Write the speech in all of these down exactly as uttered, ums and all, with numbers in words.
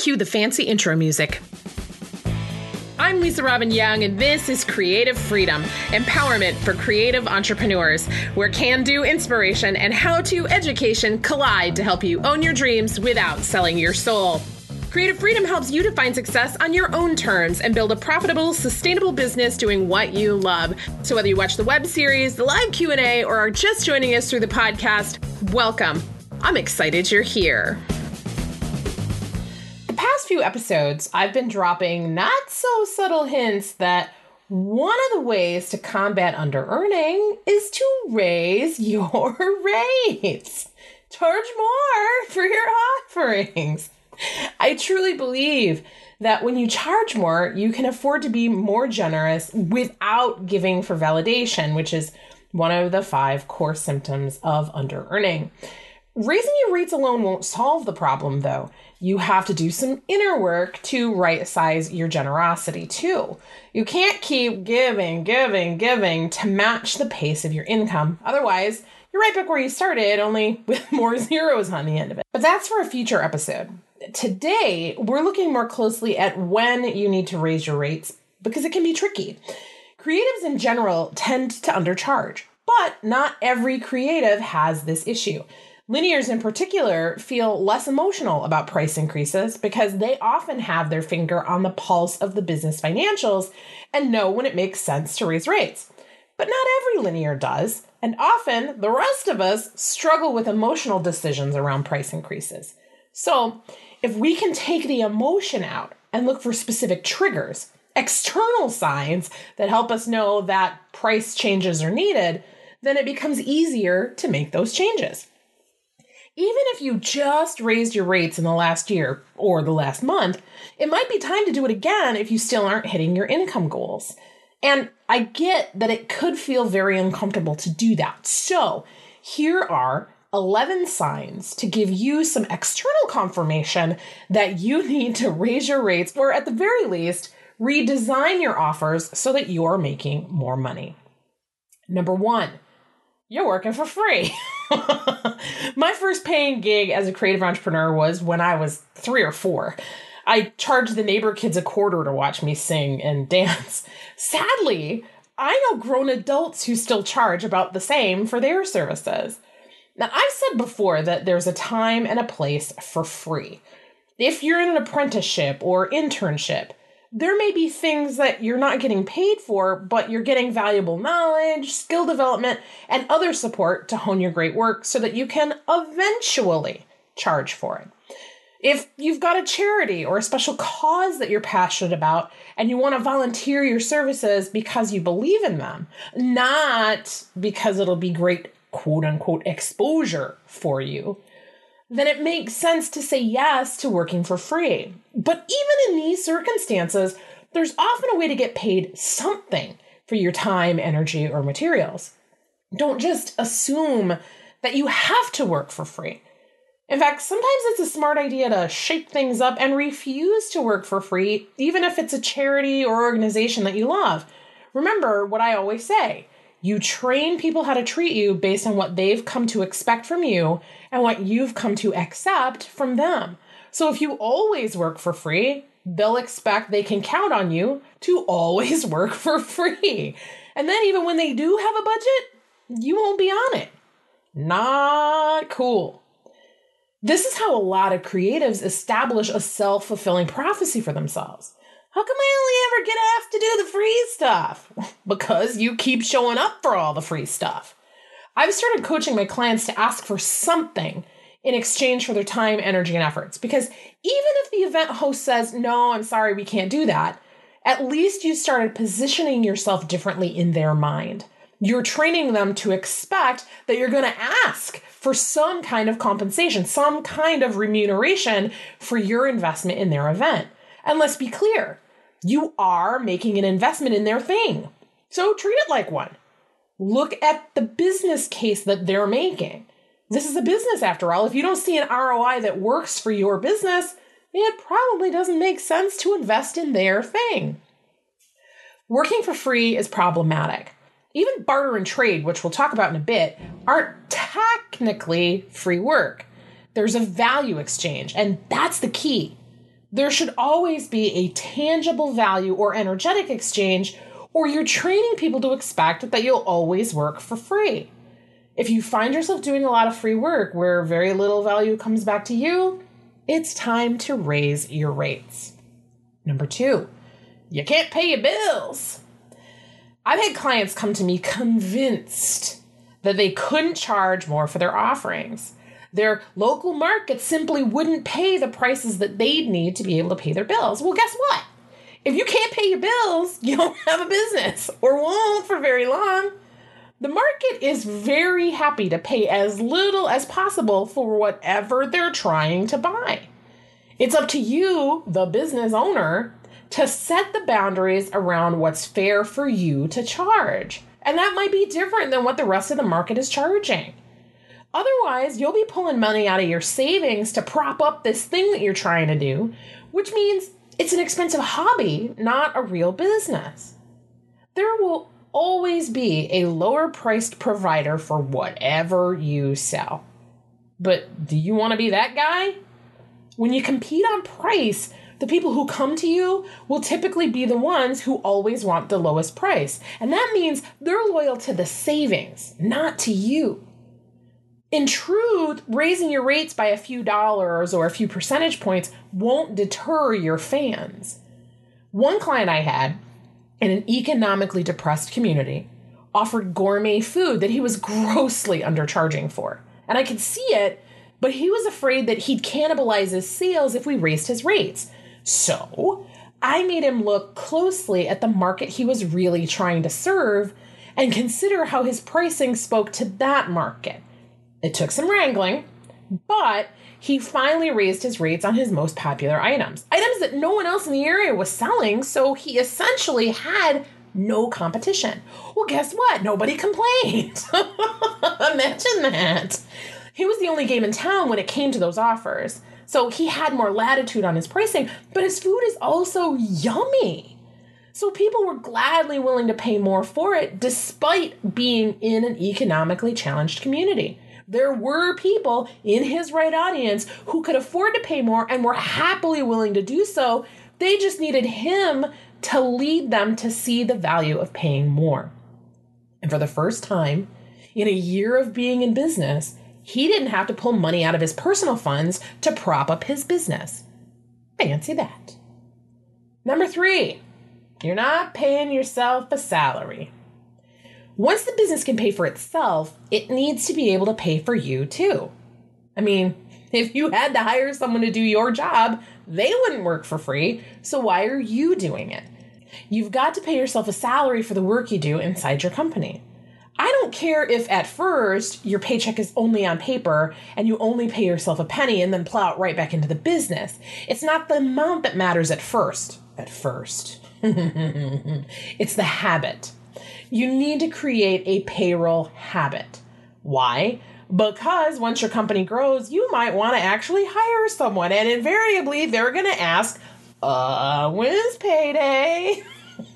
Cue the fancy intro music. I'm Lisa Robin Young, and this is Creative Freedom, empowerment for creative entrepreneurs, where can-do inspiration and how-to education collide to help you own your dreams without selling your soul. Creative Freedom helps you to find success on your own terms and build a profitable, sustainable business doing what you love. So whether you watch the web series, the live Q and A, or are just joining us through the podcast, welcome. I'm excited you're here. The past few episodes, I've been dropping not so subtle hints that one of the ways to combat under-earning is to raise your rates. Charge more for your offerings. I truly believe that when you charge more, you can afford to be more generous without giving for validation, which is one of the five core symptoms of under-earning. Raising your rates alone won't solve the problem, though. You have to do some inner work to right-size your generosity, too. You can't keep giving, giving, giving to match the pace of your income. Otherwise, you're right back where you started, only with more zeros on the end of it. But that's for a future episode. Today, we're looking more closely at when you need to raise your rates because it can be tricky. Creatives in general tend to undercharge, but not every creative has this issue. Linears in particular feel less emotional about price increases because they often have their finger on the pulse of the business financials and know when it makes sense to raise rates. But not every linear does, and often the rest of us struggle with emotional decisions around price increases. So, if we can take the emotion out and look for specific triggers, external signs that help us know that price changes are needed, then it becomes easier to make those changes. Even if you just raised your rates in the last year or the last month, it might be time to do it again if you still aren't hitting your income goals. And I get that it could feel very uncomfortable to do that. So here are eleven signs to give you some external confirmation that you need to raise your rates, or at the very least, redesign your offers so that you're making more money. Number one, you're working for free. My first paying gig as a creative entrepreneur was when I was three or four. I charged the neighbor kids a quarter to watch me sing and dance. Sadly, I know grown adults who still charge about the same for their services. Now, I've said before that there's a time and a place for free. If you're in an apprenticeship or internship, there may be things that you're not getting paid for, but you're getting valuable knowledge, skill development, and other support to hone your great work so that you can eventually charge for it. If you've got a charity or a special cause that you're passionate about and you want to volunteer your services because you believe in them, not because it'll be great quote unquote exposure for you, then it makes sense to say yes to working for free. But even in these circumstances, there's often a way to get paid something for your time, energy, or materials. Don't just assume that you have to work for free. In fact, sometimes it's a smart idea to shake things up and refuse to work for free, even if it's a charity or organization that you love. Remember what I always say. You train people how to treat you based on what they've come to expect from you and what you've come to accept from them. So if you always work for free, they'll expect they can count on you to always work for free. And then even when they do have a budget, you won't be on it. Not cool. This is how a lot of creatives establish a self-fulfilling prophecy for themselves. How come I only ever get asked to do the free stuff? Because you keep showing up for all the free stuff. I've started coaching my clients to ask for something in exchange for their time, energy, and efforts. Because even if the event host says, no, I'm sorry, we can't do that, at least you started positioning yourself differently in their mind. You're training them to expect that you're going to ask for some kind of compensation, some kind of remuneration for your investment in their event. And let's be clear, you are making an investment in their thing. So treat it like one. Look at the business case that they're making. This is a business after all. If you don't see an R O I that works for your business, it probably doesn't make sense to invest in their thing. Working for free is problematic. Even barter and trade, which we'll talk about in a bit, aren't technically free work. There's a value exchange, and that's the key. There should always be a tangible value or energetic exchange, or you're training people to expect that you'll always work for free. If you find yourself doing a lot of free work where very little value comes back to you, it's time to raise your rates. Number two, you can't pay your bills. I've had clients come to me convinced that they couldn't charge more for their offerings. Their local market simply wouldn't pay the prices that they'd need to be able to pay their bills. Well, guess what? If you can't pay your bills, you don't have a business, or won't for very long. The market is very happy to pay as little as possible for whatever they're trying to buy. It's up to you, the business owner, to set the boundaries around what's fair for you to charge. And that might be different than what the rest of the market is charging. Otherwise, you'll be pulling money out of your savings to prop up this thing that you're trying to do, which means it's an expensive hobby, not a real business. There will always be a lower priced provider for whatever you sell. But do you want to be that guy? When you compete on price, the people who come to you will typically be the ones who always want the lowest price. And that means they're loyal to the savings, not to you. In truth, raising your rates by a few dollars or a few percentage points won't deter your fans. One client I had in an economically depressed community offered gourmet food that he was grossly undercharging for. And I could see it, but he was afraid that he'd cannibalize his sales if we raised his rates. So I made him look closely at the market he was really trying to serve and consider how his pricing spoke to that market. It took some wrangling, but he finally raised his rates on his most popular items, items that no one else in the area was selling, so he essentially had no competition. Well, guess what? Nobody complained. Imagine that. He was the only game in town when it came to those offers, so he had more latitude on his pricing, but his food is also yummy. So people were gladly willing to pay more for it despite being in an economically challenged community. There were people in his right audience who could afford to pay more and were happily willing to do so. They just needed him to lead them to see the value of paying more. And for the first time in a year of being in business, he didn't have to pull money out of his personal funds to prop up his business. Fancy that. Number three, you're not paying yourself a salary. Once the business can pay for itself, it needs to be able to pay for you too. I mean, if you had to hire someone to do your job, they wouldn't work for free, so why are you doing it? You've got to pay yourself a salary for the work you do inside your company. I don't care if at first your paycheck is only on paper and you only pay yourself a penny and then plow it right back into the business. It's not the amount that matters at first. At first. It's the habit. You need to create a payroll habit. Why? Because once your company grows, you might want to actually hire someone, and invariably they're going to ask, uh, when's payday?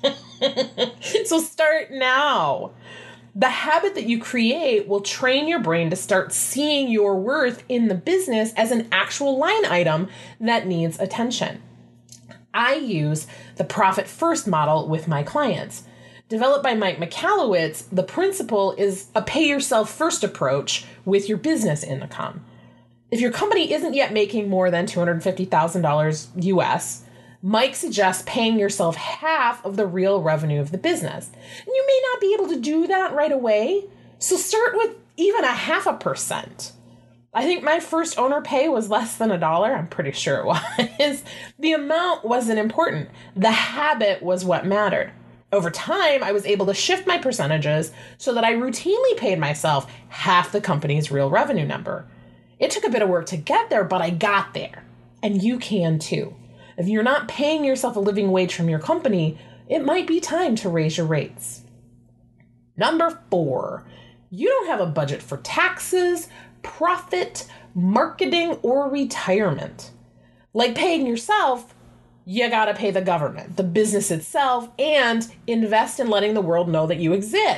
So start now. The habit that you create will train your brain to start seeing your worth in the business as an actual line item that needs attention. I use the Profit First model with my clients. Developed by Mike Michalowicz, the principle is a pay-yourself-first approach with your business income. If your company isn't yet making more than two hundred fifty thousand dollars U S, Mike suggests paying yourself half of the real revenue of the business. And you may not be able to do that right away, so start with even a half a percent. I think my first owner pay was less than a dollar. I'm pretty sure it was. The amount wasn't important. The habit was what mattered. Over time, I was able to shift my percentages so that I routinely paid myself half the company's real revenue number. It took a bit of work to get there, but I got there. And you can too. If you're not paying yourself a living wage from your company, it might be time to raise your rates. Number four, you don't have a budget for taxes, profit, marketing, or retirement. Like paying yourself, you gotta pay the government, the business itself, and invest in letting the world know that you exist.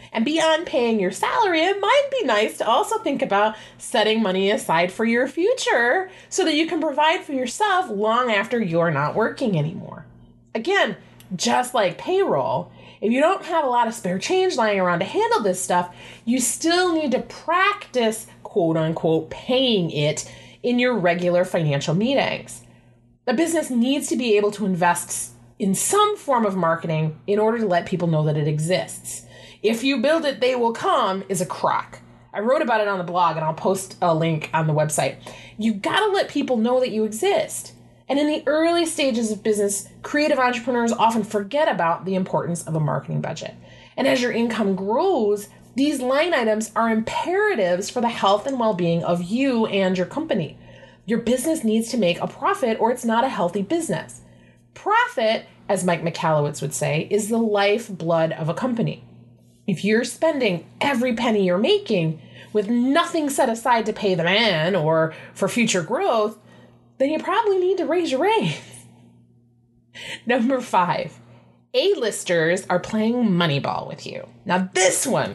And beyond paying your salary, it might be nice to also think about setting money aside for your future so that you can provide for yourself long after you're not working anymore. Again, just like payroll, if you don't have a lot of spare change lying around to handle this stuff, you still need to practice, quote unquote, paying it in your regular financial meetings. A business needs to be able to invest in some form of marketing in order to let people know that it exists. If you build it, they will come is a crock. I wrote about it on the blog and I'll post a link on the website. You gotta let people know that you exist. And in the early stages of business, creative entrepreneurs often forget about the importance of a marketing budget. And as your income grows, these line items are imperatives for the health and well-being of you and your company. Your business needs to make a profit or it's not a healthy business. Profit, as Mike Michalowicz would say, is the lifeblood of a company. If you're spending every penny you're making with nothing set aside to pay the man or for future growth, then you probably need to raise your rates. Number five, A-listers are playing Moneyball with you. Now this one,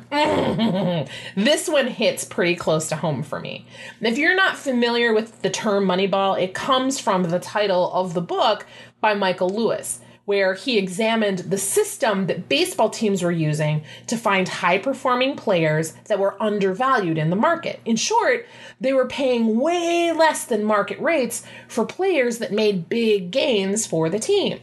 this one hits pretty close to home for me. If you're not familiar with the term Moneyball, it comes from the title of the book by Michael Lewis, where he examined the system that baseball teams were using to find high-performing players that were undervalued in the market. In short, they were paying way less than market rates for players that made big gains for the team.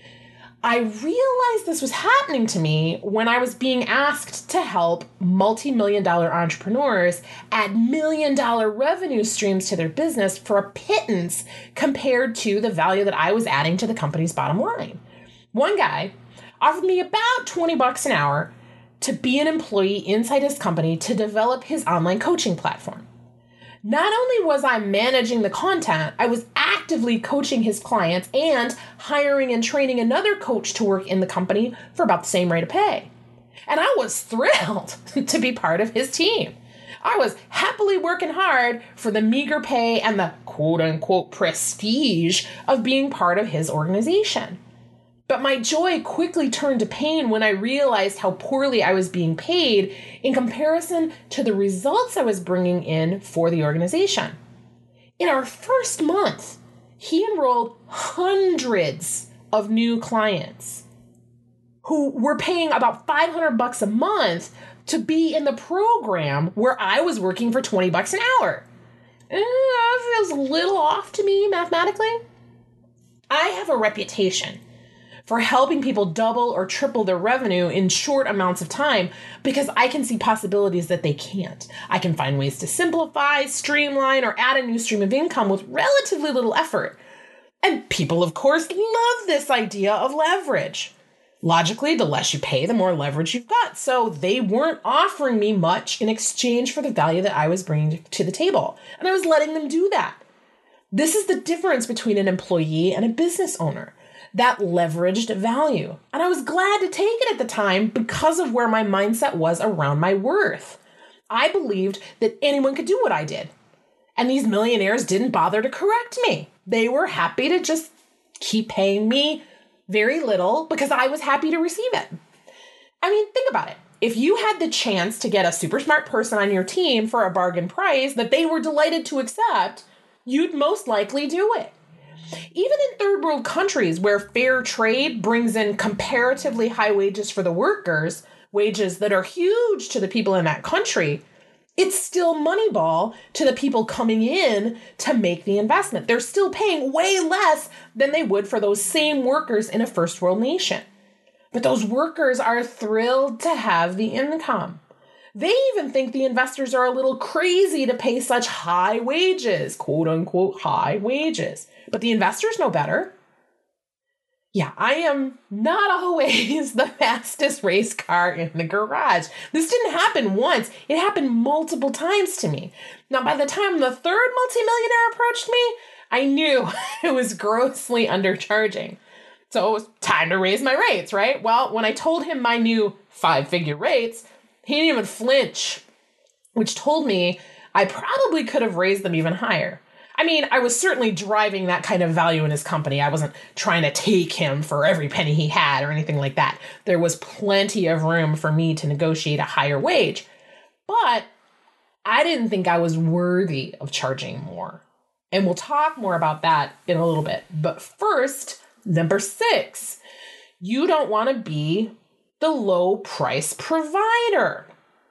I realized this was happening to me when I was being asked to help multi-million dollar entrepreneurs add million dollar revenue streams to their business for a pittance compared to the value that I was adding to the company's bottom line. One guy offered me about twenty bucks an hour to be an employee inside his company to develop his online coaching platform. Not only was I managing the content, I was actively coaching his clients and hiring and training another coach to work in the company for about the same rate of pay. And I was thrilled to be part of his team. I was happily working hard for the meager pay and the quote unquote prestige of being part of his organization. But my joy quickly turned to pain when I realized how poorly I was being paid in comparison to the results I was bringing in for the organization. In our first month, he enrolled hundreds of new clients who were paying about five hundred bucks a month to be in the program where I was working for twenty bucks an hour. Eh, that feels a little off to me mathematically. I have a reputation for helping people double or triple their revenue in short amounts of time because I can see possibilities that they can't. I can find ways to simplify, streamline, or add a new stream of income with relatively little effort. And people, of course, love this idea of leverage. Logically, the less you pay, the more leverage you've got. So they weren't offering me much in exchange for the value that I was bringing to the table. And I was letting them do that. This is the difference between an employee and a business owner. That leveraged value. And I was glad to take it at the time because of where my mindset was around my worth. I believed that anyone could do what I did. And these millionaires didn't bother to correct me. They were happy to just keep paying me very little because I was happy to receive it. I mean, think about it. If you had the chance to get a super smart person on your team for a bargain price that they were delighted to accept, you'd most likely do it. Even in third world countries where fair trade brings in comparatively high wages for the workers, wages that are huge to the people in that country, it's still Moneyball to the people coming in to make the investment. They're still paying way less than they would for those same workers in a first world nation. But those workers are thrilled to have the income. They even think the investors are a little crazy to pay such high wages, quote unquote high wages. But the investors know better. Yeah, I am not always the fastest race car in the garage. This didn't happen once. It happened multiple times to me. Now, by the time the third multimillionaire approached me, I knew it was grossly undercharging. So it was time to raise my rates, right? Well, when I told him my new five-figure rates, he didn't even flinch, which told me I probably could have raised them even higher. I mean, I was certainly driving that kind of value in his company. I wasn't trying to take him for every penny he had or anything like that. There was plenty of room for me to negotiate a higher wage, but I didn't think I was worthy of charging more. And we'll talk more about that in a little bit. But first, number six, you don't want to be the low price provider.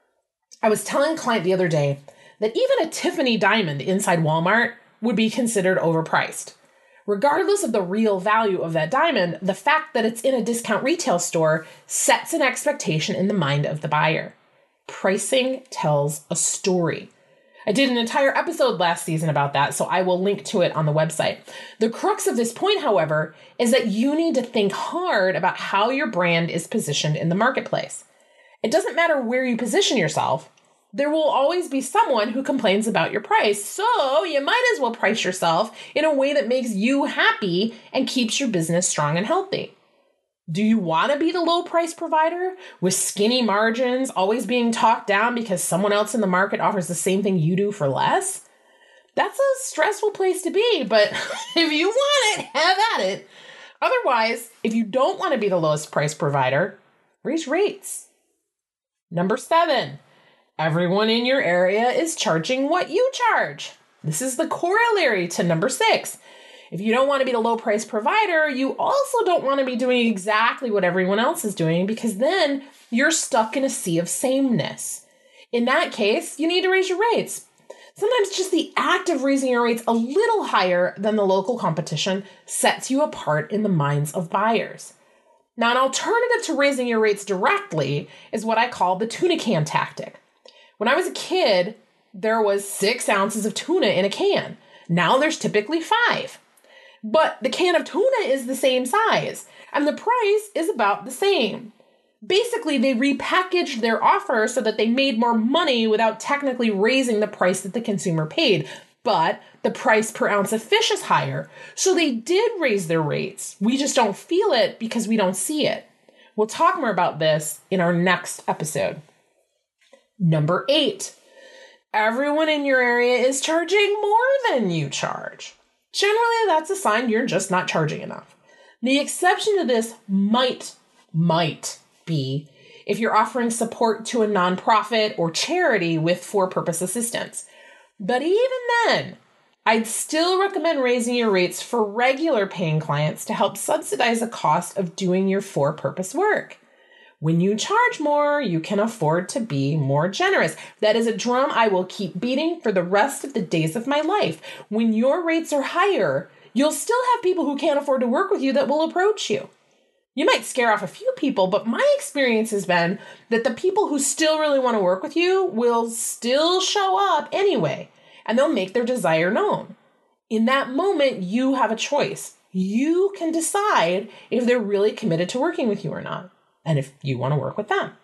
I was telling a client the other day that even a Tiffany diamond inside Walmart would be considered overpriced. Regardless of the real value of that diamond, the fact that it's in a discount retail store sets an expectation in the mind of the buyer. Pricing tells a story. I did an entire episode last season about that, so I will link to it on the website. The crux of this point, however, is that you need to think hard about how your brand is positioned in the marketplace. It doesn't matter where you position yourself. There will always be someone who complains about your price, so you might as well price yourself in a way that makes you happy and keeps your business strong and healthy. Do you want to be the low price provider with skinny margins, always being talked down because someone else in the market offers the same thing you do for less? That's a stressful place to be, but if you want it, have at it. Otherwise, if you don't want to be the lowest price provider, raise rates. Number seven, everyone in your area is charging what you charge. This is the corollary to number six. If you don't want to be the low price provider, you also don't want to be doing exactly what everyone else is doing, because then you're stuck in a sea of sameness. In that case, you need to raise your rates. Sometimes just the act of raising your rates a little higher than the local competition sets you apart in the minds of buyers. Now, an alternative to raising your rates directly is what I call the tuna can tactic. When I was a kid, there was six ounces of tuna in a can. Now there's typically five. But the can of tuna is the same size, and the price is about the same. Basically, they repackaged their offer so that they made more money without technically raising the price that the consumer paid. But the price per ounce of fish is higher, so they did raise their rates. We just don't feel it because we don't see it. We'll talk more about this in our next episode. Number eight, everyone in your area is charging more than you charge. Generally, that's a sign you're just not charging enough. The exception to this might, might be if you're offering support to a nonprofit or charity with for-purpose assistance. But even then, I'd still recommend raising your rates for regular paying clients to help subsidize the cost of doing your for-purpose work. When you charge more, you can afford to be more generous. That is a drum I will keep beating for the rest of the days of my life. When your rates are higher, you'll still have people who can't afford to work with you that will approach you. You might scare off a few people, but my experience has been that the people who still really want to work with you will still show up anyway, and they'll make their desire known. In that moment, you have a choice. You can decide if they're really committed to working with you or not, and if you want to work with them.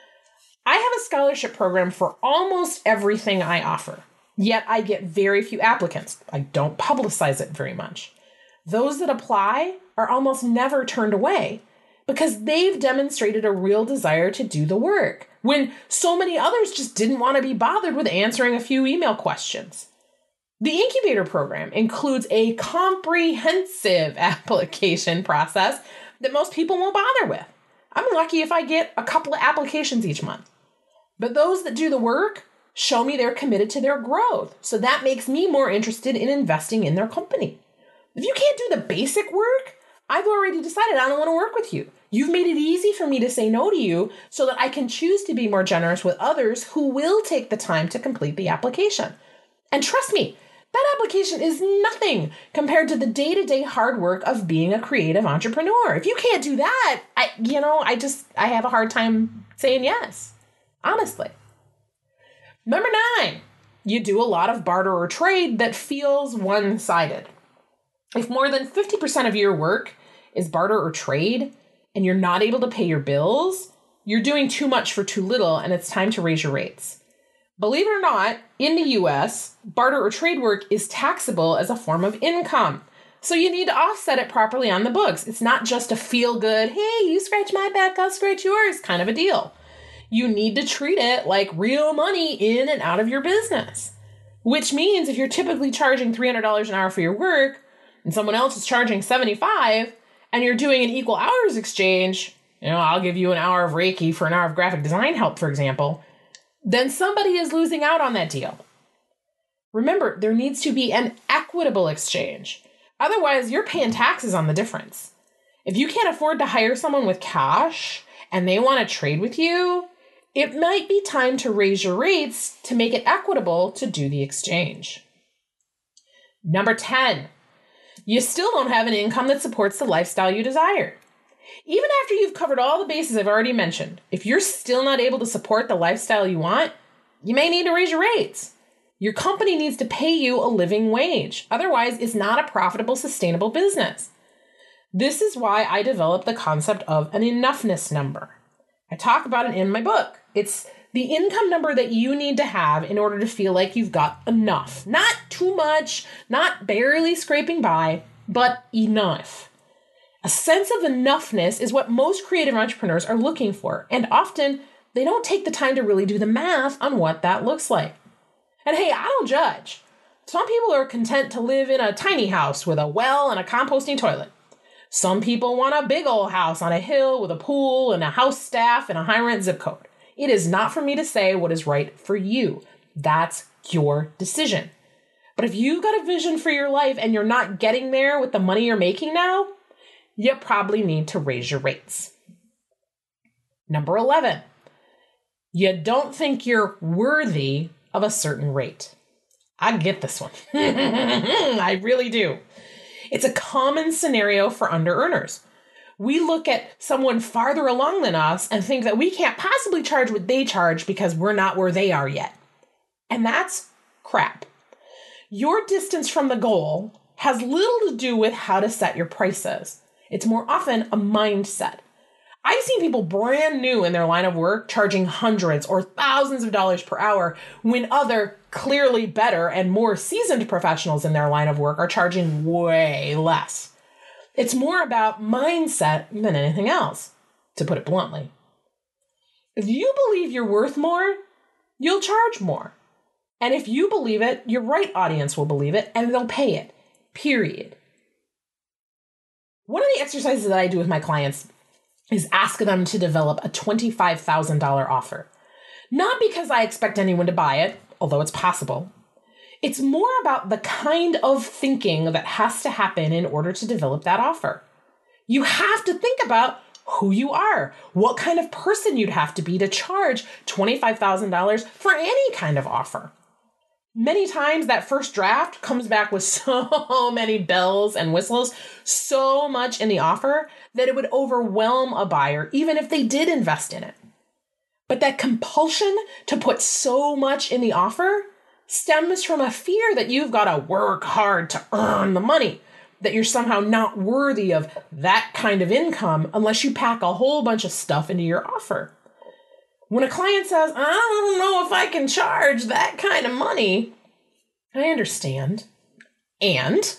I have a scholarship program for almost everything I offer, yet I get very few applicants. I don't publicize it very much. Those that apply are almost never turned away because they've demonstrated a real desire to do the work, when so many others just didn't want to be bothered with answering a few email questions. The incubator program includes a comprehensive application process that most people won't bother with. I'm lucky if I get a couple of applications each month. But those that do the work show me they're committed to their growth, so that makes me more interested in investing in their company. If you can't do the basic work, I've already decided I don't want to work with you. You've made it easy for me to say no to you so that I can choose to be more generous with others who will take the time to complete the application. And trust me, that application is nothing compared to the day-to-day hard work of being a creative entrepreneur. If you can't do that, I, you know, I just, I have a hard time saying yes, honestly. Number nine, you do a lot of barter or trade that feels one-sided. If more than fifty percent of your work is barter or trade, and you're not able to pay your bills, you're doing too much for too little, and it's time to raise your rates. Believe it or not, in the U S, barter or trade work is taxable as a form of income. So you need to offset it properly on the books. It's not just a feel-good, hey, you scratch my back, I'll scratch yours kind of a deal. You need to treat it like real money in and out of your business. which means if you're typically charging three hundred dollars an hour for your work and someone else is charging seventy-five dollars and you're doing an equal hours exchange, you know, I'll give you an hour of Reiki for an hour of graphic design help, for example, then somebody is losing out on that deal. Remember, there needs to be an equitable exchange. Otherwise, you're paying taxes on the difference. If you can't afford to hire someone with cash and they want to trade with you, it might be time to raise your rates to make it equitable to do the exchange. Number ten, you still don't have an income that supports the lifestyle you desire. Even after you've covered all the bases I've already mentioned, if you're still not able to support the lifestyle you want, you may need to raise your rates. Your company needs to pay you a living wage. Otherwise, it's not a profitable, sustainable business. This is why I developed the concept of an enoughness number. I talk about it in my book. It's the income number that you need to have in order to feel like you've got enough. Not too much, not barely scraping by, but enough. A sense of enoughness is what most creative entrepreneurs are looking for, and often they don't take the time to really do the math on what that looks like. And hey, I don't judge. Some people are content to live in a tiny house with a well and a composting toilet. Some people want a big old house on a hill with a pool and a house staff and a high rent zip code. It is not for me to say what is right for you. That's your decision. But if you've got a vision for your life and you're not getting there with the money you're making now, you probably need to raise your rates. Number eleven, you don't think you're worthy of a certain rate. I get this one. I really do. It's a common scenario for under-earners. We look at someone farther along than us and think that we can't possibly charge what they charge because we're not where they are yet. And that's crap. Your distance from the goal has little to do with how to set your prices. It's more often a mindset. I've seen people brand new in their line of work charging hundreds or thousands of dollars per hour when other clearly better and more seasoned professionals in their line of work are charging way less. It's more about mindset than anything else, to put it bluntly. If you believe you're worth more, you'll charge more. And if you believe it, your right audience will believe it and they'll pay it, period. One of the exercises that I do with my clients is ask them to develop a twenty-five thousand dollars offer. Not because I expect anyone to buy it, although it's possible. It's more about the kind of thinking that has to happen in order to develop that offer. You have to think about who you are, what kind of person you'd have to be to charge twenty-five thousand dollars for any kind of offer. Many times that first draft comes back with so many bells and whistles, so much in the offer that it would overwhelm a buyer even if they did invest in it. But that compulsion to put so much in the offer stems from a fear that you've got to work hard to earn the money, that you're somehow not worthy of that kind of income unless you pack a whole bunch of stuff into your offer. When a client says, I don't know if I can charge that kind of money, I understand. And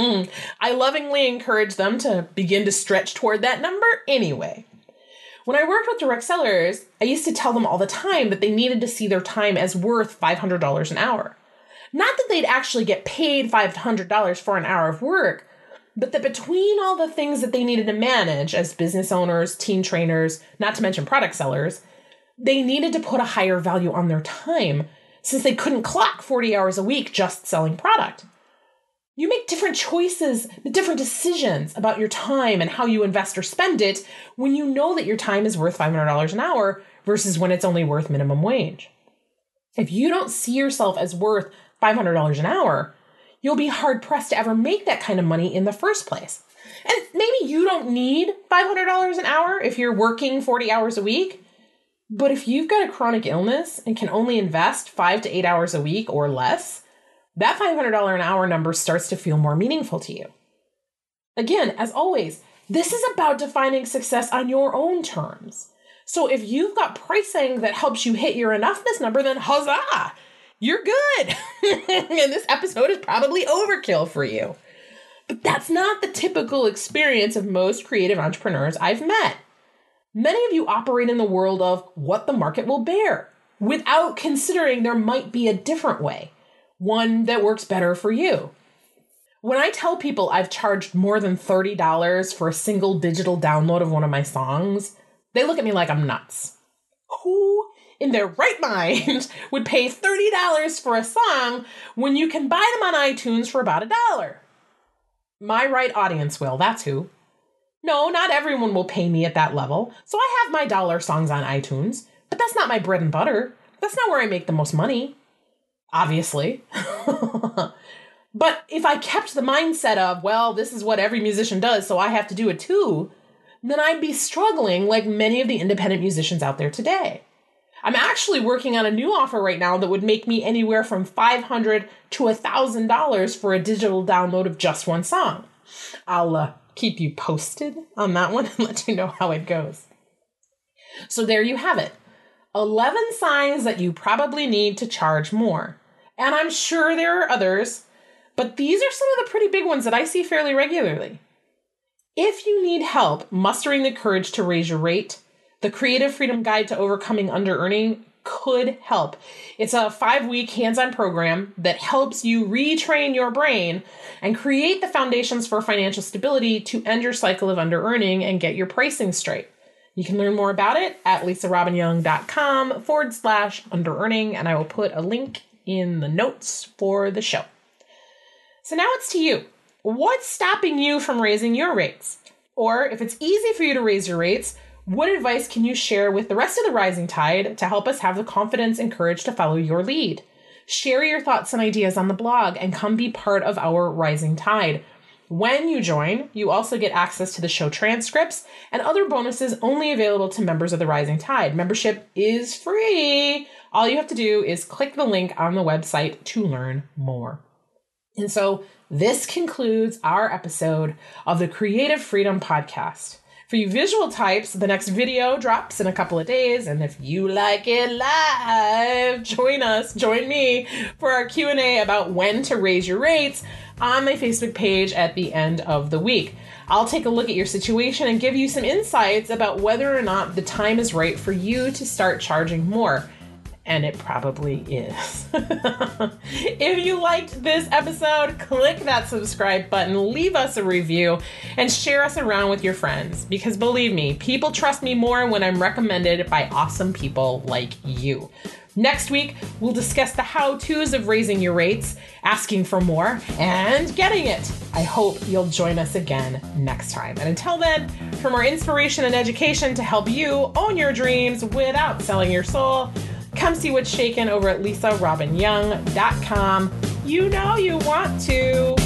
I lovingly encourage them to begin to stretch toward that number anyway. When I worked with direct sellers, I used to tell them all the time that they needed to see their time as worth five hundred dollars an hour. Not that they'd actually get paid five hundred dollars for an hour of work, but that between all the things that they needed to manage as business owners, team trainers, not to mention product sellers, they needed to put a higher value on their time since they couldn't clock forty hours a week just selling product. You make different choices, different decisions about your time and how you invest or spend it when you know that your time is worth five hundred dollars an hour versus when it's only worth minimum wage. If you don't see yourself as worth five hundred dollars an hour, you'll be hard-pressed to ever make that kind of money in the first place. And maybe you don't need five hundred dollars an hour if you're working forty hours a week. But if you've got a chronic illness and can only invest five to eight hours a week or less, that five hundred dollars an hour number starts to feel more meaningful to you. Again, as always, this is about defining success on your own terms. So if you've got pricing that helps you hit your enoughness number, then huzzah, you're good. And this episode is probably overkill for you. But that's not the typical experience of most creative entrepreneurs I've met. Many of you operate in the world of what the market will bear without considering there might be a different way. one that works better for you. When I tell people I've charged more than thirty dollars for a single digital download of one of my songs, they look at me like I'm nuts. Who in their right mind would pay thirty dollars for a song when you can buy them on iTunes for about a dollar? My right audience will, that's who. No, not everyone will pay me at that level. So I have my dollar songs on iTunes, but that's not my bread and butter. That's not where I make the most money. Obviously. But if I kept the mindset of, well, this is what every musician does, so I have to do it too, then I'd be struggling like many of the independent musicians out there today. I'm actually working on a new offer right now that would make me anywhere from five hundred dollars to one thousand dollars for a digital download of just one song. I'll uh, keep you posted on that one and let you know how it goes. So there you have it. eleven signs that you probably need to charge more. And I'm sure there are others, but these are some of the pretty big ones that I see fairly regularly. If you need help mustering the courage to raise your rate, the Creative Freedom Guide to Overcoming Under-Earning could help. It's a five-week hands-on program that helps you retrain your brain and create the foundations for financial stability to end your cycle of under-earning and get your pricing straight. You can learn more about it at lisarobinyoung.com forward slash under-earning, and I will put a link in the notes for the show. So now it's to you. What's stopping you from raising your rates? Or if it's easy for you to raise your rates, what advice can you share with the rest of the Rising Tide to help us have the confidence and courage to follow your lead? Share your thoughts and ideas on the blog and come be part of our Rising Tide. When you join, you also get access to the show transcripts and other bonuses only available to members of the Rising Tide. Membership is free. All you have to do is click the link on the website to learn more. And so this concludes our episode of the Creative Freedom Podcast. For you visual types, the next video drops in a couple of days. And if you like it live, join us, join me for our Q and A about when to raise your rates on my Facebook page at the end of the week. I'll take a look at your situation and give you some insights about whether or not the time is right for you to start charging more. And it probably is. If you liked this episode, click that subscribe button, leave us a review, and share us around with your friends. Because believe me, people trust me more when I'm recommended by awesome people like you. Next week, we'll discuss the how-tos of raising your rates, asking for more, and getting it. I hope you'll join us again next time. And until then, for more inspiration and education to help you own your dreams without selling your soul, come see what's shaken over at lisa robin young dot com. You know you want to.